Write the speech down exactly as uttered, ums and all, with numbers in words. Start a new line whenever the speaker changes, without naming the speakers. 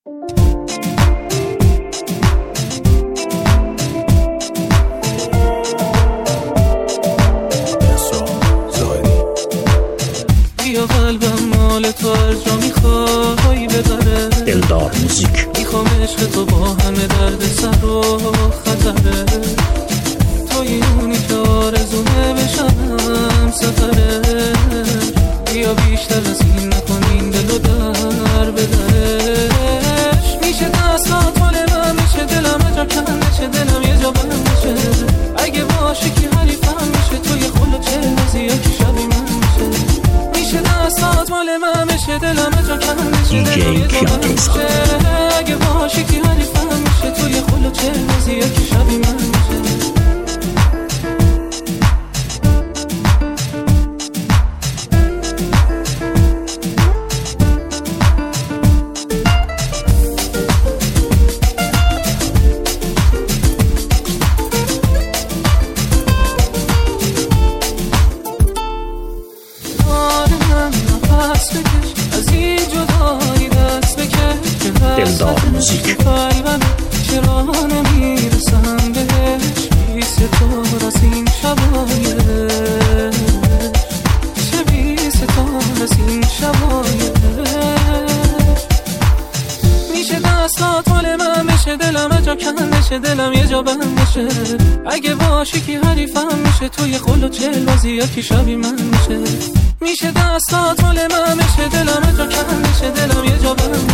بیا قلبم مال تو هر جا میخوای ببره،
دلدار موزیک.
میخوام عشق تو با همه درد سر و خطره، توی اونی که آرزومه بشم سفره. بیا بیشتر از این نکنین دل و در بدرش، میشه دستات مال من میشه، دلم اجا کن میشه، دلم یه جا بند میشه. اگه باشی که حریفم میشه، توی خلو چه بازی یکی شبی من میشه. میشه دستات مال من میشه، دلم اجا کن میشه، دلم یه جا بند میشه. اگه باشی که حریفم میشه، توی خلو چه بازی یکی شبی من میشه.
دلدار موزیک.
چرا نمیرسم بهش، بی ستار از این شبایش، چه بی ستار از این شبایش. میشه دستات مال من بشه، دلم اجا کن بشه، دلم یه جا بند بشه. اگه باشی که حریفم میشه، توی خلو چل بازی یکی شبی من میشه. میشه دستات مال من بشه، دلم اجا کن بشه، دلم یه جا بند